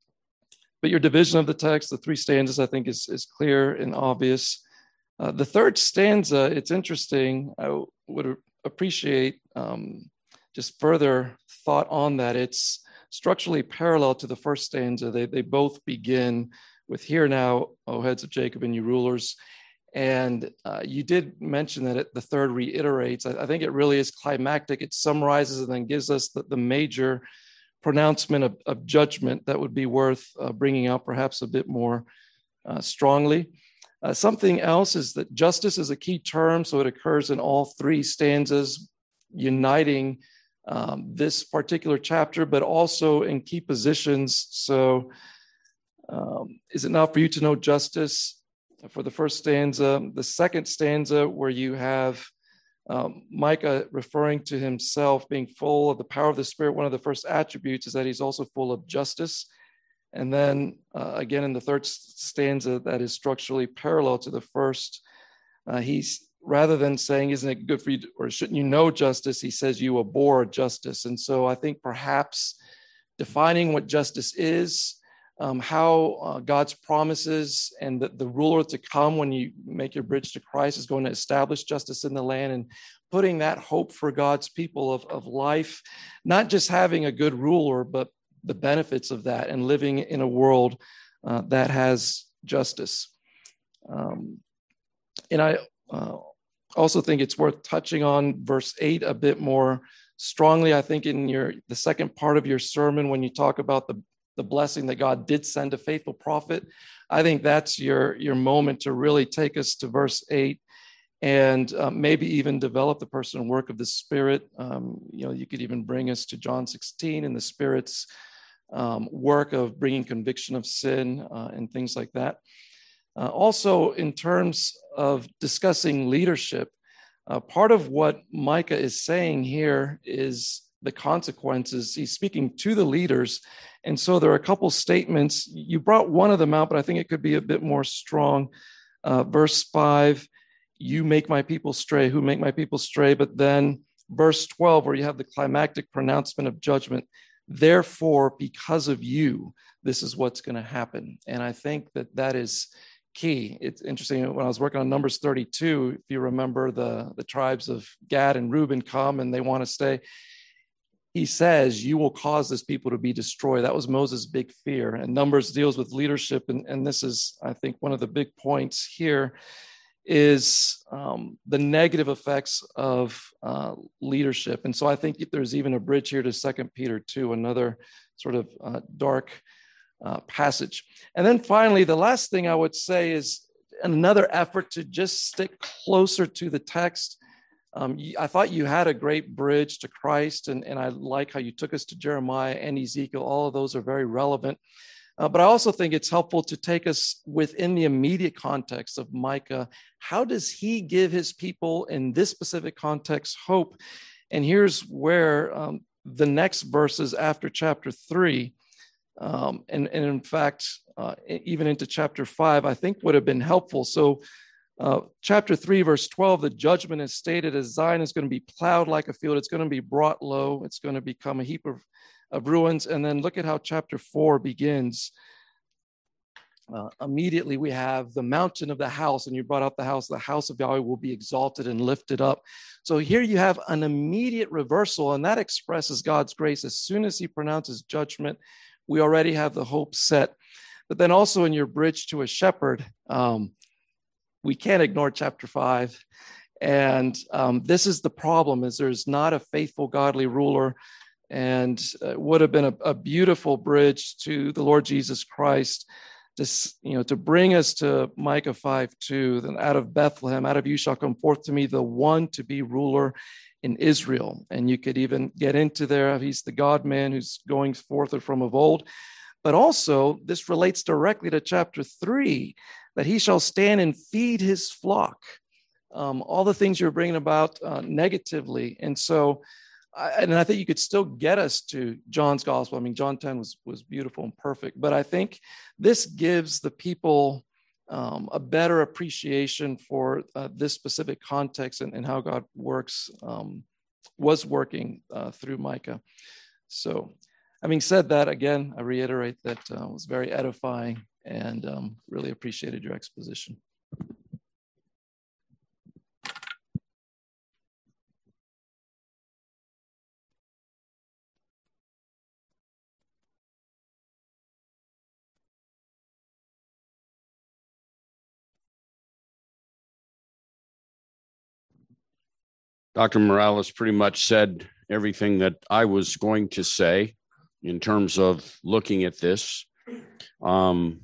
but your division of the text, the three stanzas, I think is, is clear and obvious. Uh, the third stanza, it's interesting. I would appreciate um, just further thought on that. It's structurally parallel to the first stanza. They, they both begin with "Hear now, O heads of Jacob, and you rulers." And uh, you did mention that it, the third reiterates. I, I think it really is climactic. It summarizes and then gives us the, the major pronouncement of, of judgment that would be worth uh, bringing out perhaps a bit more uh, strongly. Uh, something else is that justice is a key term, so it occurs in all three stanzas, uniting um, this particular chapter, but also in key positions. So um, is it not for you to know justice? For the first stanza, the second stanza where you have um, Micah referring to himself being full of the power of the Spirit, one of the first attributes is that he's also full of justice. And then uh, again, in the third stanza that is structurally parallel to the first, uh, he's rather than saying, isn't it good for you, to, or shouldn't you know justice, he says you abhor justice. And so I think perhaps defining what justice is, um, how uh, God's promises and the, the ruler to come when you make your bridge to Christ is going to establish justice in the land, and putting that hope for God's people of, of life, not just having a good ruler, but the benefits of that and living in a world uh, that has justice. Um, and I uh, also think it's worth touching on verse eight a bit more strongly. I think in your the second part of your sermon, when you talk about the, the blessing that God did send a faithful prophet, I think that's your, your moment to really take us to verse eight and uh, maybe even develop the person and work of the Spirit. Um, you know, you could even bring us to John sixteen and the Spirit's um, work of bringing conviction of sin uh, and things like that. Uh, also, in terms of discussing leadership, uh, part of what Micah is saying here is the consequences. He's speaking to the leaders. And so there are a couple statements. You brought one of them out, but I think it could be a bit more strong. Uh, verse five, you make my people stray, who make my people stray. But then verse twelve, where you have the climactic pronouncement of judgment, therefore, because of you, this is what's going to happen. And I think that that is key. It's interesting, when I was working on Numbers thirty-two, if you remember, the, the tribes of Gad and Reuben come and they want to stay. He says, you will cause this people to be destroyed. That was Moses' big fear. And Numbers deals with leadership. And, and this is, I think, one of the big points here is um, the negative effects of uh, leadership. And so I think there's even a bridge here to Second Peter two, another sort of uh, dark uh, passage. And then finally, the last thing I would say is another effort to just stick closer to the text. Um, I thought you had a great bridge to Christ, and, and I like how you took us to Jeremiah and Ezekiel. All of those are very relevant. Uh, but I also think it's helpful to take us within the immediate context of Micah. How does he give his people in this specific context hope? And here's where um, the next verses after chapter three, um, and, and in fact, uh, even into chapter five, I think would have been helpful. So uh, chapter three, verse twelve, the judgment is stated as Zion is going to be plowed like a field. It's going to be brought low. It's going to become a heap of of ruins. And then look at how chapter four begins. Uh, immediately we have the mountain of the house, and you brought up the house, the house of Yahweh will be exalted and lifted up. So here you have an immediate reversal, and that expresses God's grace. As soon as he pronounces judgment, we already have the hope set. But then also in your bridge to a shepherd, um, we can't ignore chapter five. And um, this is the problem, is there's not a faithful, godly ruler. And it would have been a, a beautiful bridge to the Lord Jesus Christ, to, you know, to bring us to Micah five two, then out of Bethlehem, out of you shall come forth to me the one to be ruler in Israel. And you could even get into there, he's the God-man who's going forth from of old. But also, this relates directly to chapter three, that he shall stand and feed his flock. Um, all the things you're bringing about uh, negatively. And so I, and I think you could still get us to John's gospel. I mean, John ten was, was beautiful and perfect, but I think this gives the people um, a better appreciation for uh, this specific context and, and how God works, um, was working uh, through Micah. So having said that, again, I reiterate that uh, it was very edifying and um, really appreciated your exposition. Doctor Morales pretty much said everything that I was going to say in terms of looking at this. Um,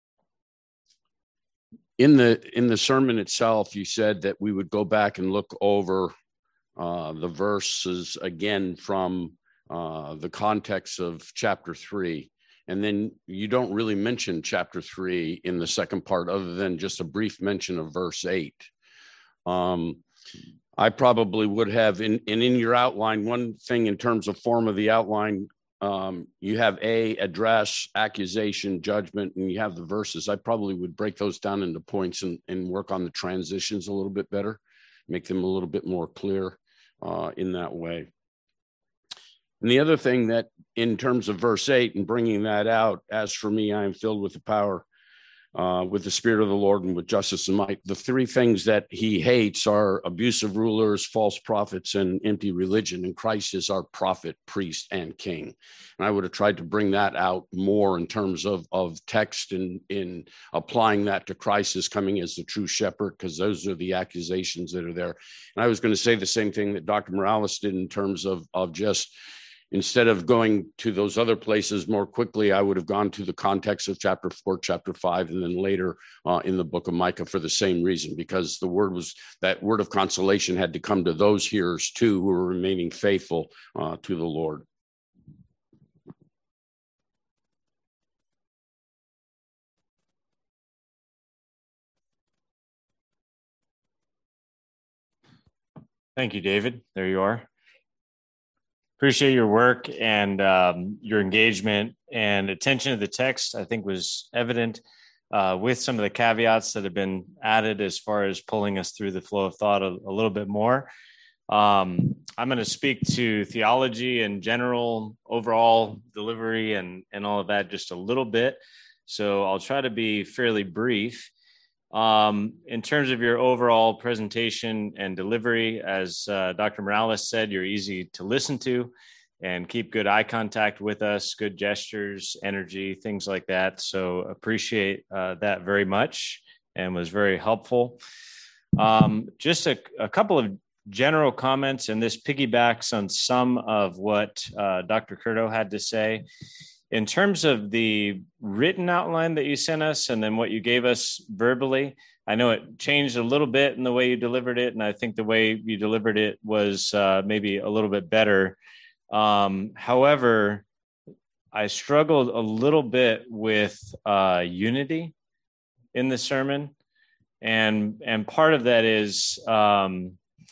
in the in the sermon itself, you said that we would go back and look over uh, the verses again from uh, the context of chapter three. And then you don't really mention chapter three in the second part, other than just a brief mention of verse eight. Um, I probably would have, in, and in your outline, one thing in terms of form of the outline, um, you have A, address, accusation, judgment, and you have the verses. I probably would break those down into points and, and work on the transitions a little bit better, make them a little bit more clear uh, in that way. And the other thing that in terms of verse eight and bringing that out, as for me, I am filled with the power, uh, with the Spirit of the Lord and with justice and might. The three things that he hates are abusive rulers, false prophets, and empty religion. And Christ is our prophet, priest, and king. And I would have tried to bring that out more in terms of, of text and in applying that to Christ as coming as the true shepherd, because those are the accusations that are there. And I was going to say the same thing that Doctor Morales did in terms of, of just, instead of going to those other places more quickly, I would have gone to the context of chapter four, chapter five, and then later uh, in the book of Micah for the same reason, because the word was, that word of consolation had to come to those hearers too, who were remaining faithful uh, to the Lord. Thank you, David. There you are. Appreciate your work and um, your engagement and attention to the text. I think was evident uh, with some of the caveats that have been added as far as pulling us through the flow of thought a, a little bit more. Um, I'm going to speak to theology and general overall delivery and, and all of that just a little bit. So I'll try to be fairly brief. Um, in terms of your overall presentation and delivery, as uh, Doctor Morales said, you're easy to listen to and keep good eye contact with us, good gestures, energy, things like that. So appreciate uh, that very much and was very helpful. Um, just a, a couple of general comments, and this piggybacks on some of what uh, Doctor Curto had to say. In terms of the written outline that you sent us and then what you gave us verbally, I know it changed a little bit in the way you delivered it, and I think the way you delivered it was uh, maybe a little bit better. Um, however, I struggled a little bit with uh, unity in the sermon, and and part of that is, um,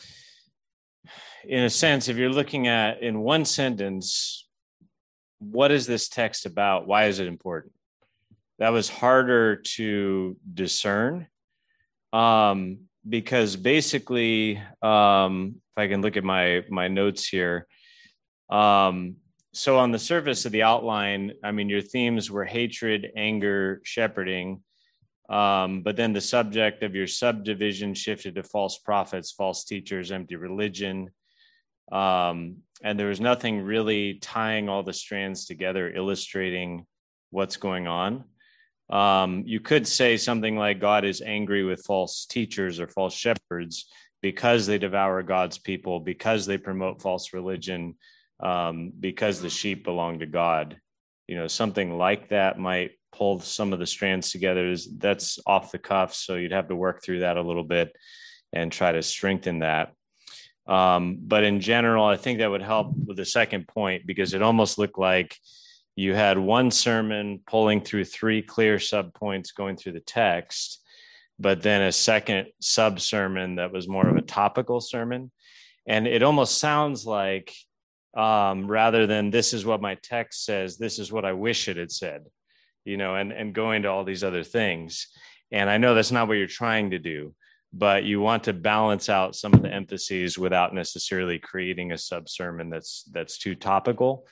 in a sense, if you're looking at in one sentence, what is this text about? Why is it important? That was harder to discern um, because basically, um, if I can look at my my notes here. Um, so on the surface of the outline, I mean, your themes were hatred, anger, shepherding. Um, but then the subject of your subdivision shifted to false prophets, false teachers, empty religion. Um, and there was nothing really tying all the strands together, illustrating what's going on. Um, you could say something like God is angry with false teachers or false shepherds because they devour God's people, because they promote false religion, um, because the sheep belong to God. You know, something like that might pull some of the strands together. That's off the cuff, so you'd have to work through that a little bit and try to strengthen that. Um, but in general, I think that would help with the second point, because it almost looked like you had one sermon pulling through three clear subpoints going through the text, but then a second sub sermon that was more of a topical sermon. And it almost sounds like um, rather than this is what my text says, this is what I wish it had said, you know, and, and going to all these other things. And I know that's not what you're trying to do, but you want to balance out some of the emphases without necessarily creating a sub-sermon that's that's too topical.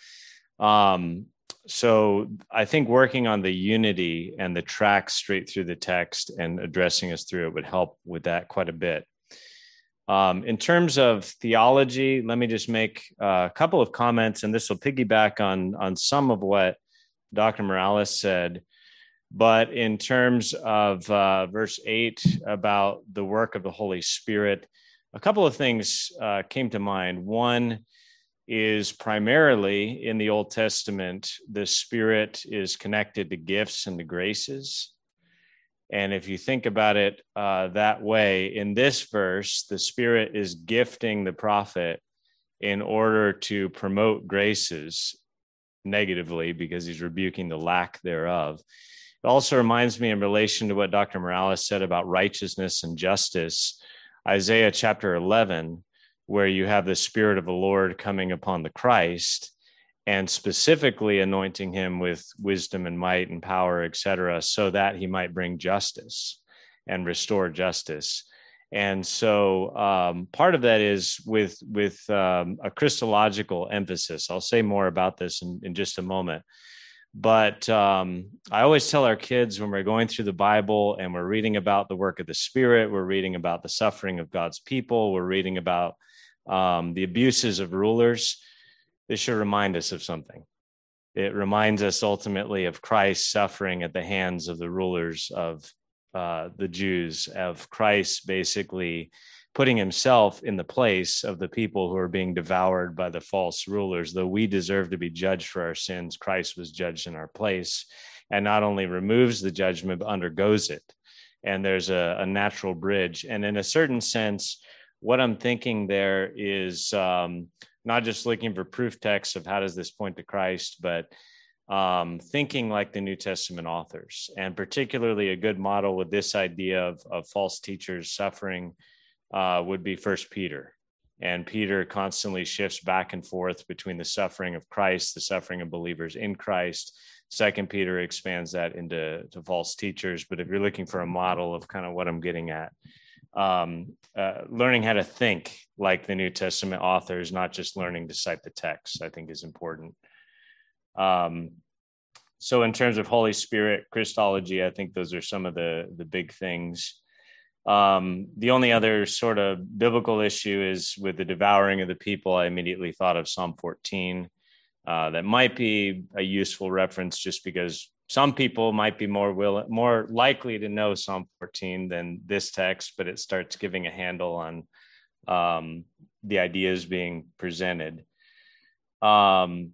Um, so I think working on the unity and the tracks straight through the text and addressing us through it would help with that quite a bit. Um, in terms of theology, let me just make uh, a couple of comments, and this will piggyback on, on some of what Doctor Morales said. But in terms of uh, verse eight about the work of the Holy Spirit, a couple of things uh, came to mind. One is primarily in the Old Testament, the Spirit is connected to gifts and to graces. And if you think about it uh, that way, in this verse, the Spirit is gifting the prophet in order to promote graces negatively because he's rebuking the lack thereof. It also reminds me in relation to what Doctor Morales said about righteousness and justice, Isaiah chapter eleven, where you have the Spirit of the Lord coming upon the Christ and specifically anointing him with wisdom and might and power, et cetera, so that he might bring justice and restore justice. And so um, part of that is with, with um, a Christological emphasis. I'll say more about this in, in just a moment. But um, I always tell our kids when we're going through the Bible and we're reading about the work of the Spirit, we're reading about the suffering of God's people, we're reading about um, the abuses of rulers, this should remind us of something. It reminds us ultimately of Christ's suffering at the hands of the rulers of uh, the Jews, of Christ basically putting himself in the place of the people who are being devoured by the false rulers. Though we deserve to be judged for our sins, Christ was judged in our place, and not only removes the judgment, but undergoes it. And there's a, a natural bridge. And in a certain sense, what I'm thinking there is um, not just looking for proof texts of how does this point to Christ, but um, thinking like the New Testament authors, and particularly a good model with this idea of, of false teachers suffering uh, would be First Peter. And Peter constantly shifts back and forth between the suffering of Christ, the suffering of believers in Christ. Second Peter expands that into to false teachers. But if you're looking for a model of kind of what I'm getting at, Um, uh, learning how to think like the New Testament authors, not just learning to cite the text, I think is important. Um, so in terms of Holy Spirit, Christology, I think those are some of the, the big things. Um, the only other sort of biblical issue is with the devouring of the people. I immediately thought of Psalm fourteen. Uh, that might be a useful reference just because some people might be more will, more likely to know Psalm fourteen than this text, but it starts giving a handle on um, the ideas being presented. Um,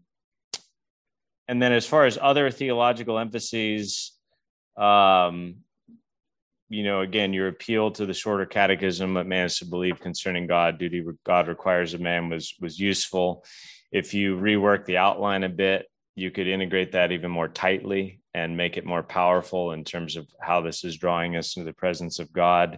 and then as far as other theological emphases, um, you know, again, your appeal to the shorter catechism, what man is to believe concerning God, duty God requires of man was, was useful. If you rework the outline a bit, you could integrate that even more tightly and make it more powerful in terms of how this is drawing us into the presence of God.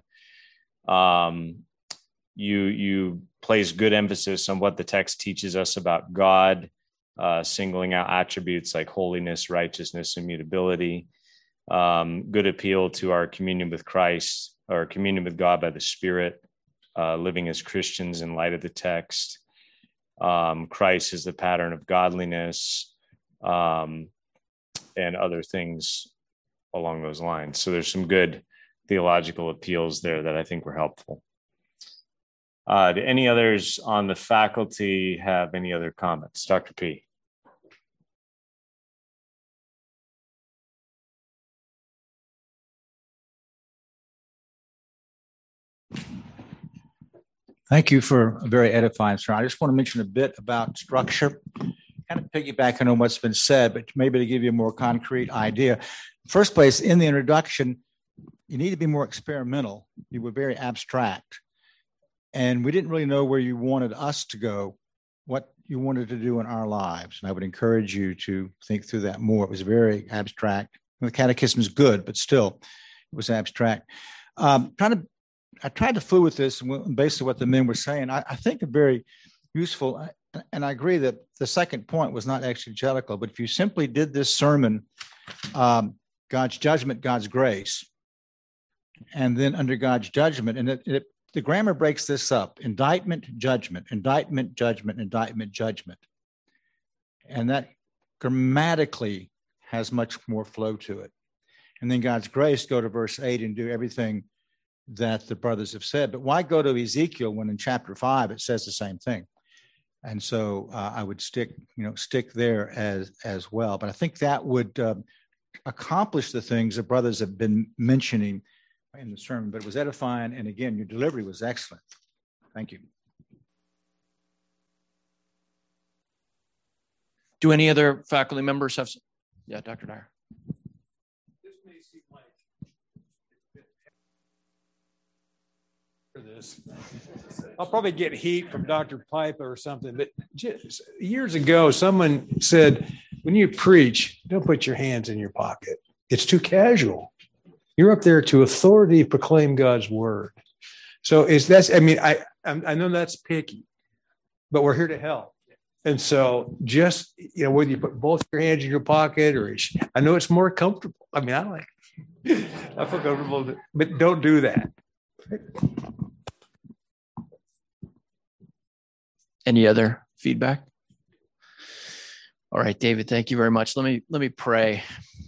Um, you, you place good emphasis on what the text teaches us about God, uh, singling out attributes like holiness, righteousness, immutability. Um, good appeal to our communion with Christ, or communion with God by the Spirit, uh, living as Christians in light of the text. Um, Christ is the pattern of godliness, um, and other things along those lines. So there's some good theological appeals there that I think were helpful. Uh, do any others on the faculty have any other comments? Doctor P. Thank you for a very edifying sermon. I just want to mention a bit about structure, kind of piggybacking on what's been said, but maybe to give you a more concrete idea. First place, in the introduction, you need to be more experimental. You were very abstract, and we didn't really know where you wanted us to go, what you wanted to do in our lives. And I would encourage you to think through that more. It was very abstract. The catechism is good, but still, it was abstract. Um, trying to I tried to fool with this based on what the men were saying. I, I think a very useful and I agree that the second point was not exegetical, but if you simply did this sermon, um, God's judgment, God's grace, and then under God's judgment, and it, it, the grammar breaks this up: indictment, judgment, indictment, judgment, indictment, judgment. And that grammatically has much more flow to it. And then God's grace, go to verse eight and do everything that the brothers have said. But why go to Ezekiel when in chapter five it says the same thing? And so uh, I would stick, you know, stick there as as well. But I think that would uh, accomplish the things the brothers have been mentioning in the sermon. But it was edifying, and again, your delivery was excellent. Thank you. Do any other faculty members have? Yeah, Doctor Dyer. This may seem like for this. I'll probably get heat from Doctor Piper or something, but just years ago, someone said, when you preach, don't put your hands in your pocket. It's too casual. You're up there to authority proclaim God's word. So is that's, I mean, I, I know that's picky, but we're here to help. And so just, you know, whether you put both your hands in your pocket or I know it's more comfortable. I mean, I like, I feel comfortable, but don't do that. Any other feedback? All right, David, thank you very much. Let me, let me pray.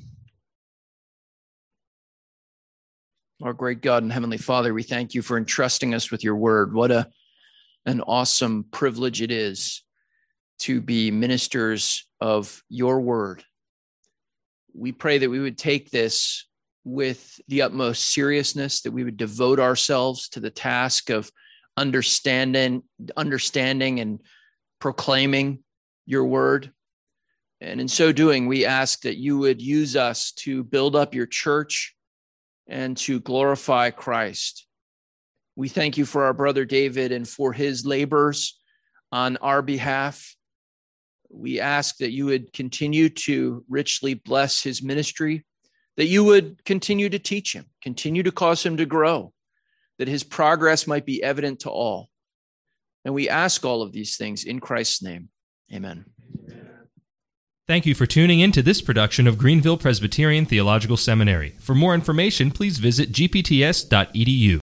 Our great God and Heavenly Father, we thank you for entrusting us with your word. What a, an awesome privilege it is to be ministers of your word. We pray that we would take this with the utmost seriousness, that we would devote ourselves to the task of understanding, understanding and proclaiming your word. And in so doing, we ask that you would use us to build up your church and to glorify Christ. We thank you for our brother David and for his labors on our behalf. We ask that you would continue to richly bless his ministry, that you would continue to teach him, continue to cause him to grow, that his progress might be evident to all. And we ask all of these things in Christ's name. Amen. Thank you for tuning in to this production of Greenville Presbyterian Theological Seminary. For more information, please visit g p t s dot e d u.